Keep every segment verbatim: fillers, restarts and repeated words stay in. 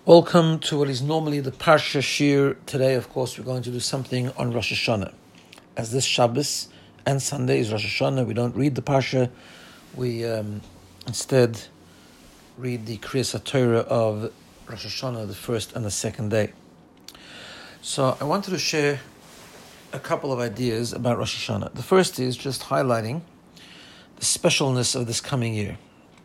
Welcome to what is normally the Parsha Shir. Today, of course, we're going to do something on Rosh Hashanah. As this Shabbos and Sunday is Rosh Hashanah, we don't read the Parsha. We um, instead read the Kriyas HaTorah of Rosh Hashanah, the first and the second day. So I wanted to share a couple of ideas about Rosh Hashanah. The first is just highlighting the specialness of this coming year.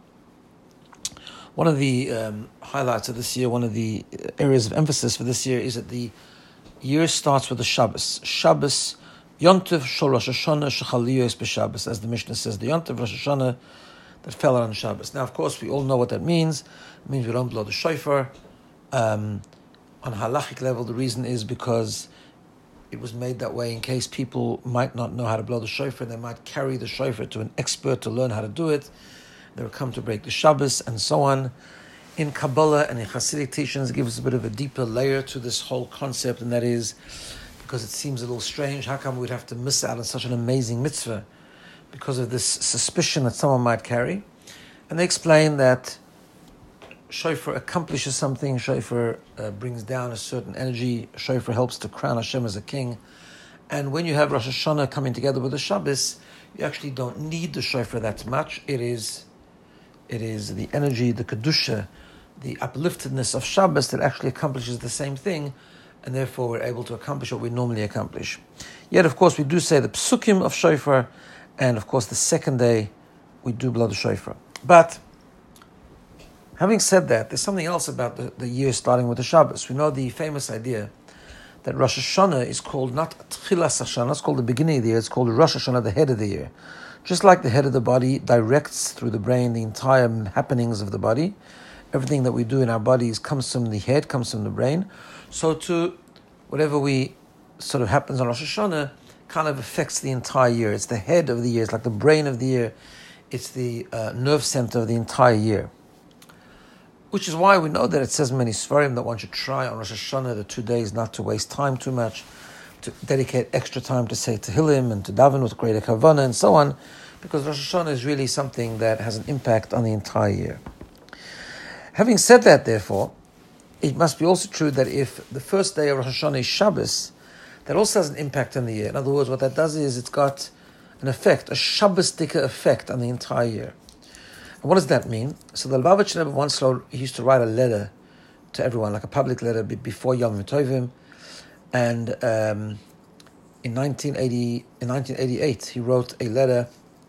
One of the um, highlights of this year, one of the areas of emphasis for this year is that the year starts with the Shabbos. Shabbos, Yontiv Shol Rosh Hashanah Shechaliyos b'Shabbos, as the Mishnah says, the Yontiv Rosh Hashanah that fell on Shabbos. Now, of course, we all know what that means. It means we don't blow the shofar. Um, on a halachic level, the reason is because it was made that way in case people might not know how to blow the shofar. They might carry the shofar to an expert to learn how to do it. They will come to break the Shabbos and so on. In Kabbalah and in Hasidic teachings, it gives a bit of a deeper layer to this whole concept, and that is because it seems a little strange. How come we'd have to miss out on such an amazing mitzvah because of this suspicion that someone might carry? And they explain that shofar accomplishes something. Shofar uh, brings down a certain energy. Shofar helps to crown Hashem as a king. And when you have Rosh Hashanah coming together with the Shabbos, you actually don't need the shofar that much. It is It is the energy, the kedusha, the upliftedness of Shabbos that actually accomplishes the same thing, and therefore we're able to accomplish what we normally accomplish. Yet, of course, we do say the psukim of shofar, and of course, the second day we do blow the shofar. But having said that, there's something else about the, the year starting with the Shabbos. We know the famous idea that Rosh Hashanah is called not Tchilas Hashanah, it's called the beginning of the year, it's called Rosh Hashanah, the head of the year. Just like the head of the body directs through the brain the entire happenings of the body, everything that we do in our bodies comes from the head, comes from the brain. So to whatever we sort of happens on Rosh Hashanah kind of affects the entire year. It's the head of the year, it's like the brain of the year, it's the uh, nerve center of the entire year. Which is why we know that it says in many Sfarim that one should try on Rosh Hashanah the two days not to waste time too much, to dedicate extra time to say Tehillim and to daven with greater kavanah and so on, because Rosh Hashanah is really something that has an impact on the entire year. Having said that, therefore, it must be also true that if the first day of Rosh Hashanah is Shabbos, that also has an impact on the year. In other words, what that does is it's got an effect, a Shabbosdika effect on the entire year. And what does that mean? So the Lubavitcher Rebbe once wrote, he used to write a letter to everyone, like a public letter before Yom Tovim. And um, in nineteen eighty, in nineteen eighty-eight, he wrote a letter.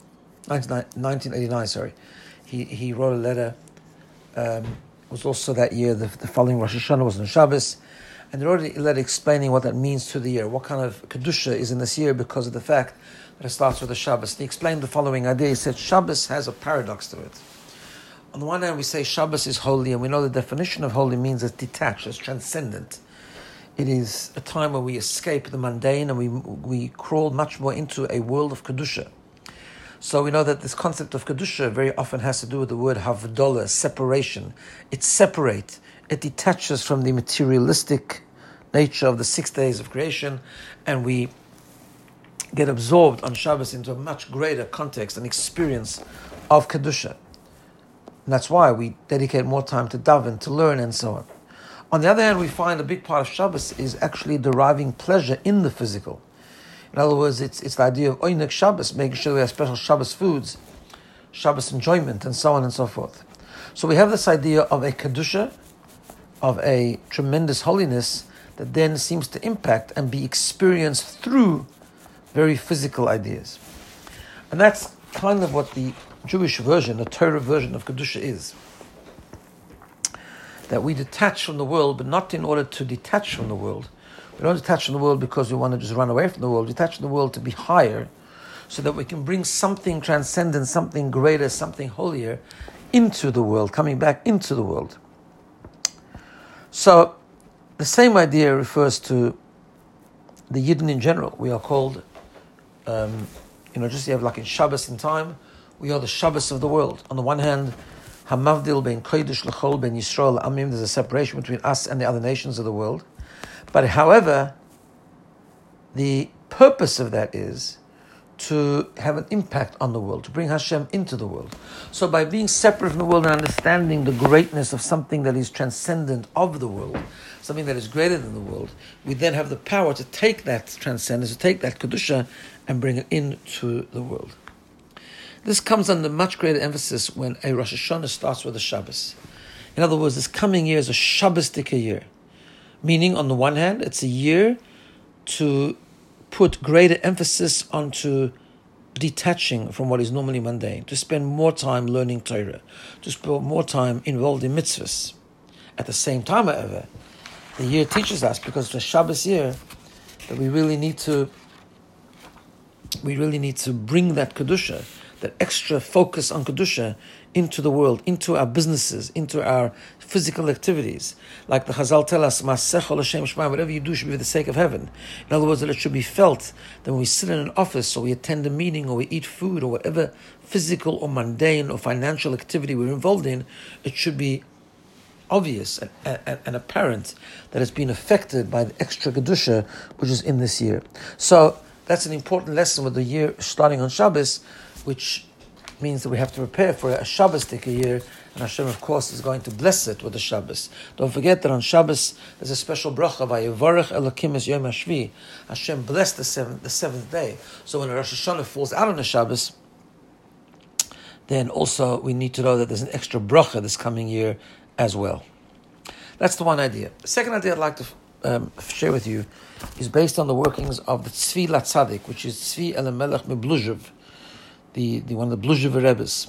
nineteen eighty-nine, sorry, he he wrote a letter. Um, it was also that year. The, the following Rosh Hashanah was on Shabbos, and he wrote a letter explaining what that means to the year. What kind of kedusha is in this year because of the fact that it starts with the Shabbos. And he explained the following idea. He said Shabbos has a paradox to it. On the one hand, we say Shabbos is holy, and we know the definition of holy means it's detached, it's transcendent. It is a time where we escape the mundane and we we crawl much more into a world of Kedusha. So we know that this concept of Kedusha very often has to do with the word Havdalah, separation. It separates, it detaches from the materialistic nature of the six days of creation, and we get absorbed on Shabbos into a much greater context and experience of Kedusha. And that's why we dedicate more time to daven, to learn, and so on. On the other hand, we find a big part of Shabbos is actually deriving pleasure in the physical. In other words, it's it's the idea of Oinek Shabbos, making sure we have special Shabbos foods, Shabbos enjoyment, and so on and so forth. So we have this idea of a Kedusha, of a tremendous holiness that then seems to impact and be experienced through very physical ideas. And that's kind of what the Jewish version, the Torah version of Kedusha is. That we detach from the world, but not in order to detach from the world. We don't detach from the world because we want to just run away from the world. We detach from the world to be higher, so that we can bring something transcendent, something greater, something holier into the world, coming back into the world. So, the same idea refers to the Yidden in general. We are called, um, you know, just you have like in Shabbos in time, we are the Shabbos of the world. On the one hand, Hamavdil ben Kodesh L'chol ben Yisrael Amim. There's a separation between us and the other nations of the world. But however, the purpose of that is to have an impact on the world, to bring Hashem into the world. So by being separate from the world and understanding the greatness of something that is transcendent of the world, something that is greater than the world, we then have the power to take that transcendence, to take that Kedusha and bring it into the world. This comes under much greater emphasis when a Rosh Hashanah starts with a Shabbos. In other words, this coming year is a Shabbosdik year. Meaning, on the one hand, it's a year to put greater emphasis onto detaching from what is normally mundane, to spend more time learning Torah, to spend more time involved in mitzvahs. At the same time, however, the year teaches us, because it's a Shabbos year, that we really need to we really need to bring that Kedusha, that extra focus on Kedusha, into the world, into our businesses, into our physical activities. Like the Chazal tell us, Masechol Hashem Shemaim, whatever you do should be for the sake of heaven. In other words, that it should be felt that when we sit in an office, or we attend a meeting, or we eat food, or whatever physical or mundane or financial activity we're involved in, it should be obvious and, and, and apparent that it's been affected by the extra Kedusha which is in this year. So that's an important lesson with the year starting on Shabbos, which means that we have to prepare for a Shabbos-dik year, and Hashem, of course, is going to bless it with the Shabbos. Don't forget that on Shabbos there's a special bracha, Vayevarech Elokim es Yom HaShvi. Hashem blessed the seventh, the seventh day. So when Rosh Hashanah falls out on a Shabbos, then also we need to know that there's an extra bracha this coming year as well. That's the one idea. The second idea I'd like to um, share with you is based on the workings of the Tzvi Latzadik, which is Tzvi Elimelech Mibluzhev, the, the one of the Bluzhev Rebbes.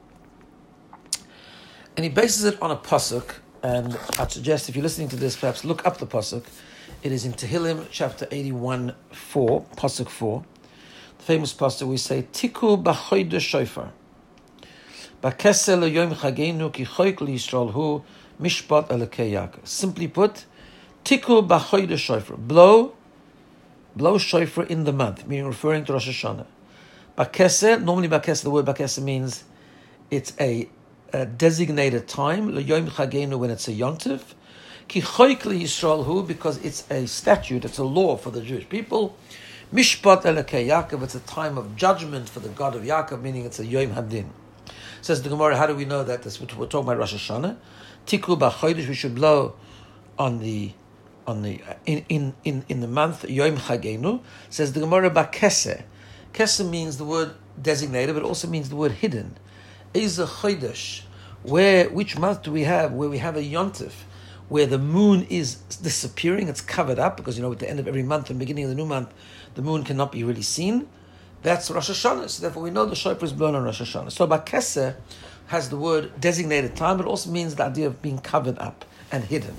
And he bases it on a pasuk, and I'd suggest if you're listening to this, perhaps look up the pasuk. It is in Tehillim chapter eighty-one, four, pasuk four. The famous pasuk we say, Tiku b'chodesh shofar. B'kesel l'yom chageinu ki choik l'Yisrael hu mishpat elokei Yaakov. Simply put, Tiku b'chodesh shofar. Blow, blow shofar in the month, meaning referring to Rosh Hashanah. B'kesel, normally b'kesel, the word b'kesel means it's a A designated time, l'yom chageinu, when it's a yontiv, ki choik l'Yisrael hu, because it's a statute, it's a law for the Jewish people. Mishpat elokei Yaakov, it's a time of judgment for the God of Yaakov, meaning it's a yom hadin. Says the Gemara, how do we know that? This, we're talking about Rosh Hashanah. Tiku b'chodesh, we should blow on the on the in in in, in the month yom chageinu. Says the Gemara, b'keseh. Keseh means the word designated, but it also means the word hidden. Is a chodesh, where which month do we have where we have a yontif, where the moon is disappearing, it's covered up, because you know at the end of every month and beginning of the new month, the moon cannot be really seen. That's Rosh Hashanah. So therefore we know the shofar is blown on Rosh Hashanah. So B'keseh has the word designated time, but also means the idea of being covered up and hidden.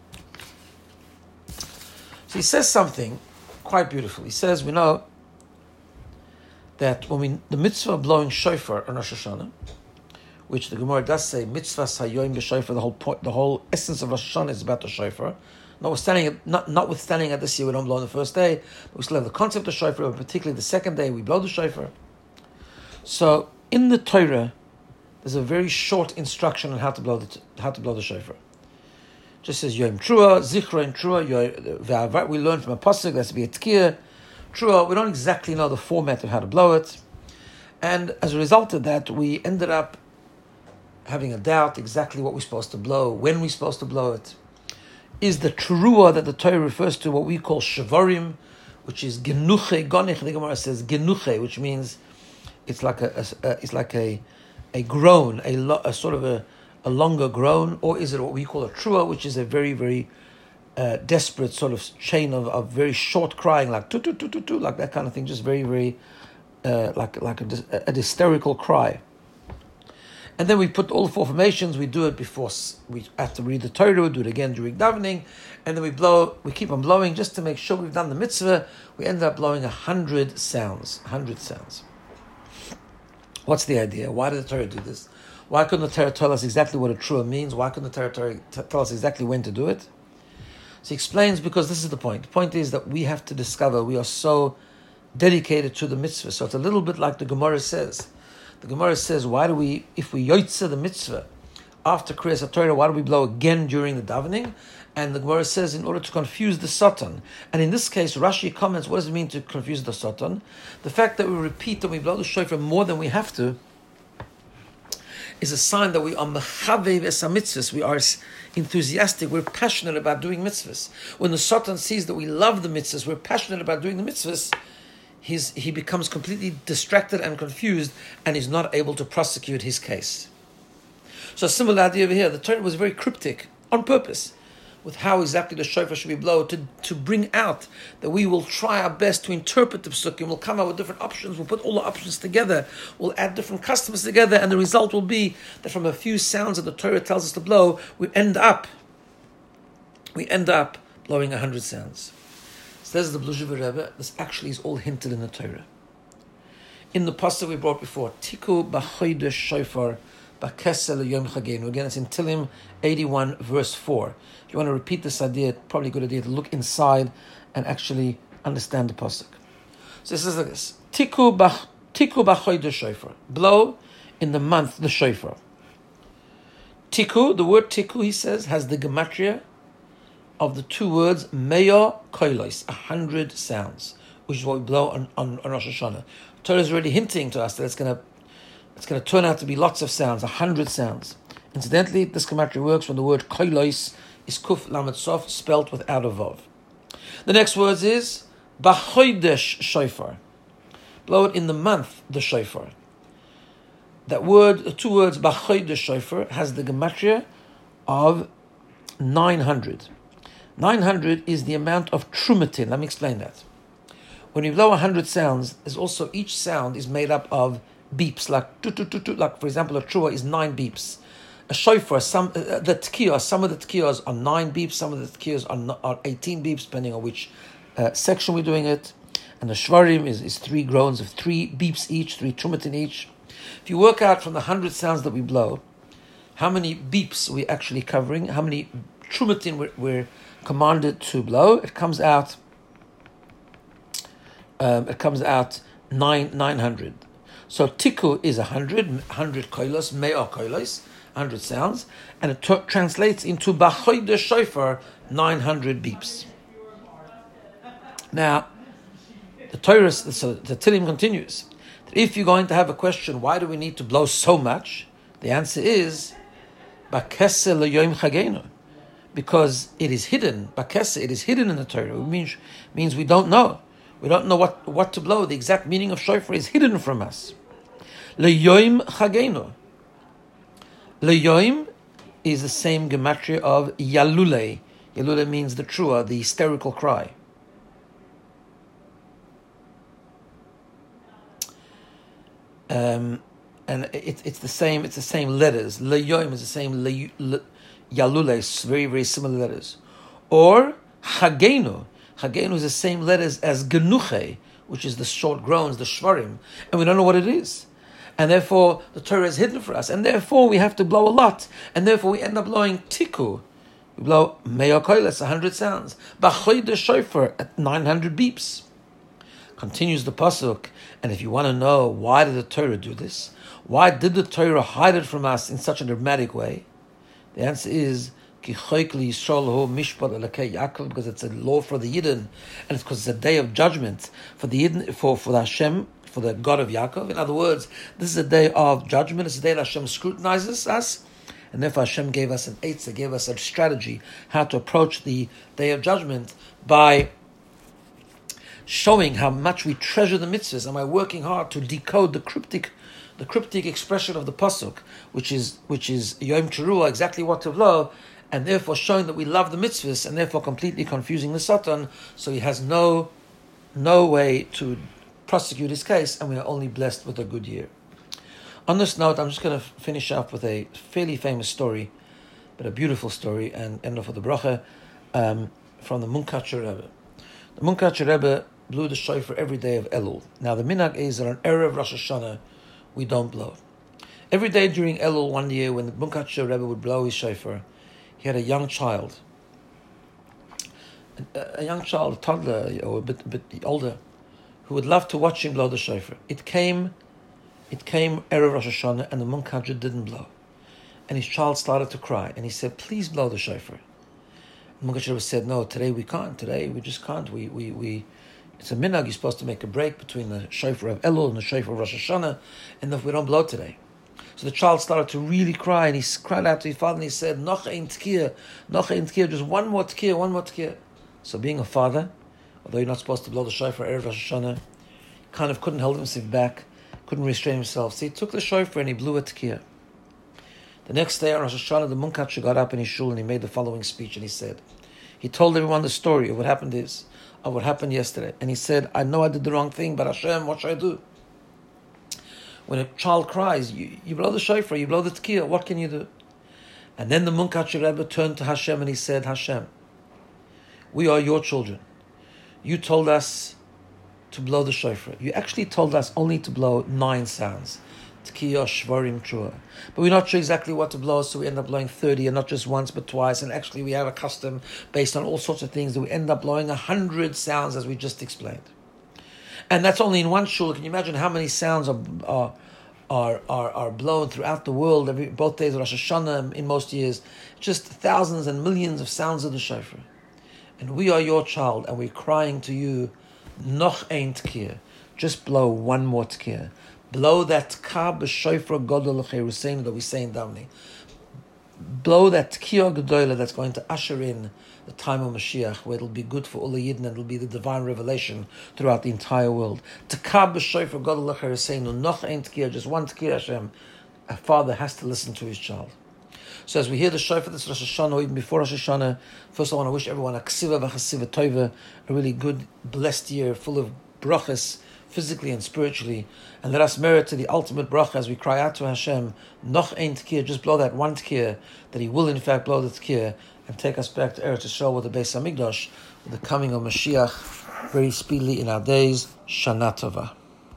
So he says something quite beautiful. He says, we know that when we the mitzvah of blowing shofar on Rosh Hashanah, which the Gemara does say, mitzvah sayoim b'shofar, the whole point, the whole essence of Rosh Hashanah is about the shofar. Notwithstanding, not, notwithstanding that this year we don't blow on the first day, but we still have the concept of shofar, but particularly the second day we blow the shofar. So in the Torah, there's a very short instruction on how to blow the how to blow the shofar. It just says yom trua, zichra and trua. We learn from a pasuk that's to be a tkir. Trua, we don't exactly know the format of how to blow it, and as a result of that, we ended up having a doubt exactly what we're supposed to blow, when we're supposed to blow it. Is the trua that the Torah refers to what we call shavarim, which is genuche, gonich, the Gemara says genuche, which means it's like a, a, a it's like a a groan, a, lo, a sort of a, a longer groan, or is it what we call a trua, which is a very, very uh, desperate sort of chain of, of very short crying, like tu tu tu tu tu, like that kind of thing, just very, very uh, like like a, a hysterical cry. And then we put all the four formations. We do it before we have to read the Torah. We do it again during davening, and then we blow. We keep on blowing just to make sure we've done the mitzvah. We end up blowing a hundred sounds. Hundred sounds. What's the idea? Why did the Torah do this? Why couldn't the Torah tell us exactly what a trua means? Why couldn't the Torah tell us exactly when to do it? So he explains, because this is the point. The point is that we have to discover we are so dedicated to the mitzvah. So it's a little bit like the Gemara says. The Gemara says, why do we, if we yotzeh the mitzvah after Kriyas HaTorah, why do we blow again during the davening? And the Gemara says, in order to confuse the Satan. And in this case, Rashi comments, what does it mean to confuse the Satan? The fact that we repeat and we blow the shofar more than we have to is a sign that we are mechavev es mitzvahs. We are enthusiastic, we're passionate about doing mitzvahs. When the Satan sees that we love the mitzvahs, we're passionate about doing the mitzvahs, he's, he becomes completely distracted and confused, and is not able to prosecute his case. So a similar idea over here. The Torah was very cryptic, on purpose, with how exactly the shofar should be blown, to, to bring out that we will try our best to interpret the psukim, we'll come out with different options, we'll put all the options together, we'll add different customs together, and the result will be that from a few sounds that the Torah tells us to blow, we end up, we end up blowing a hundred sounds. Says the Bluzhever Rebbe, this actually is all hinted in the Torah. In the pasuk we brought before, Tiku b'chodesh shofar b'kesel yom chagenu. Again, it's in Tilim eighty-one, verse four. If you want to repeat this idea, it's probably a good idea to look inside and actually understand the pasuk. So it says like this: Tiku b'ch Tiku b'chodesh shofar. Blow in the month the shofar. Tiku, the word tiku, he says, has the gematria of the two words meya koilos, a hundred sounds, which is what we blow on, on, on Rosh Hashanah. Torah is already hinting to us that it's going to it's going to turn out to be lots of sounds, a hundred sounds. Incidentally, this gematria works when the word koilos is kuf lamed sof, spelt without a vav. The next word is b'chodesh shofar. Blow it in the month the shofar. That word, the two words b'chodesh shofar, has the gematria of nine hundred. nine hundred is the amount of trumatin. Let me explain that. When you blow one hundred sounds, there's also, each sound is made up of beeps, like tu tu tu tu, like for example a trua is nine beeps. A shofar, some uh, the tkiyos, some of the tkiyos are nine beeps, some of the tkiyos are, are eighteen beeps, depending on which uh, section we're doing it. And the shvarim is, is three groans of three beeps each, three trumatin each. If you work out from the hundred sounds that we blow, how many beeps we're actually covering, how many trumatin we're, we're commanded to blow, it comes out. Um, it comes out nine nine hundred. So tiku is a hundred, hundred koilos, me'ah koilos, hundred sounds, and it t- translates into b'chodesh shofar, nine hundred beeps. Now, the Torah, so the Tilim continues that if you're going to have a question, why do we need to blow so much? The answer is b'kesel l'yom chagenu, because it is hidden. B'kesel, it is hidden in the Torah. It means means we don't know. We don't know what, what to blow. The exact meaning of shofar is hidden from us. L'yom chagenu. L'yom is the same gematria of Yalule. Yalule means the trua, the hysterical cry. Um, and it, it's the same. It's the same letters. L'yom is the same. Le, le, Yalule, very very similar letters. Or Chagenu. Chagenu is the same letters as Genuche, which is the short groans, the shvarim, and we don't know what it is. And therefore, the Torah is hidden for us. And therefore, we have to blow a lot. And therefore, we end up blowing tiku. We blow me'ah koilos, one hundred sounds. B'chodesh shofar at nine hundred beeps. Continues the pasuk. And if you want to know, why did the Torah do this? Why did the Torah hide it from us in such a dramatic way? The answer is, because it's a law for the Yidden, and it's because it's a day of judgment for the Yidden, for, for the Hashem, for the God of Yaakov. In other words, this is a day of judgment. It's a day that Hashem scrutinizes us, and therefore Hashem gave us an eitzah, gave us a strategy how to approach the day of judgment by showing how much we treasure the mitzvahs, and by working hard to decode the cryptic, the cryptic expression of the pasuk, which is which is Yom Teruah, exactly what to blow. And therefore showing that we love the mitzvahs, and therefore completely confusing the Satan, so he has no no way to prosecute his case, and we are only blessed with a good year. On this note, I'm just going to finish up with a fairly famous story, but a beautiful story, and end off with the bracha um, from the Munkacher Rebbe. The Munkacher Rebbe blew the shofar every day of Elul. Now the minhag is that on Erev Rosh Hashanah, we don't blow. Every day during Elul one year, when the Munkacher Rebbe would blow his shofar, he had a young child, a, a young child, a toddler, or a bit, a bit older, who would love to watch him blow the shofar. It came, it came Erev Rosh Hashanah, and the Munkacher didn't blow. and his child started to cry, and he said, "Please blow the shofar." And Munkach Rebbe said, "No, today we can't. Today we just can't. We we we." It's a minhag. You're supposed to make a break between the shofar of Elul and the shofar of Rosh Hashanah, and if we don't blow today. So the child started to really cry, and he cried out to his father, and he said, "Noch ein tkir, noch ein tkir, just one more tkir, one more tkir." So being a father, although you're not supposed to blow the shofar erev Rosh Hashanah, kind of couldn't hold himself back, couldn't restrain himself. So he took the shofar and he blew a tkir. The next day on Rosh Hashanah, the Munkach got up in his shul and he made the following speech, and he said, he told everyone the story of what happened is, of what happened yesterday. And he said, "I know I did the wrong thing, but Hashem, what should I do?" When a child cries, you, you blow the shofar, you blow the tkir, what can you do? And then the Munkach Rebbe turned to Hashem and he said, "Hashem, we are your children. You told us to blow the shofar. You actually told us only to blow nine sounds. Tkiyah, shvarim, trua. But we're not sure exactly what to blow, so we end up blowing thirty, and not just once, but twice. And actually we have a custom based on all sorts of things that we end up blowing a hundred sounds, as we just explained. And that's only in one shul. Can you imagine how many sounds are are are are, are blown throughout the world, every, both days of Rosh Hashanah in most years? Just thousands and millions of sounds of the shofar. And we are your child, and we're crying to you, noch ein tkir. Just blow one more tkir. Blow that tkar b'shofar godol l'cheiruseinu that we say in Davni. Blow that tkir gedola that's going to usher in the time of Mashiach, where it'll be good for all the Yidden, and it'll be the divine revelation throughout the entire world. Tkar b'shofar godol l'cheiruseinu, noch ein tkir, just one tkir, Hashem. A father has to listen to his child. So as we hear the shofar this Rosh Hashanah, or even before Rosh Hashanah, first I want to wish everyone a ksiva v'chasiva tova, a really good, blessed year, full of brachas, physically and spiritually, and let us merit to the ultimate bracha as we cry out to Hashem, noch ein tkir, just blow that one tkir, that He will in fact blow the tkir, and take us back to Eretz Yisrael with the Beis Hamikdash, with the coming of Mashiach very speedily in our days. Shana Tova.